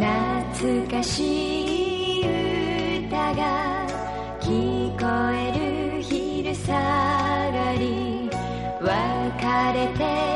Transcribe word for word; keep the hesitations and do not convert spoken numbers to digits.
懐かしい歌が聞こえる昼下がり、別れて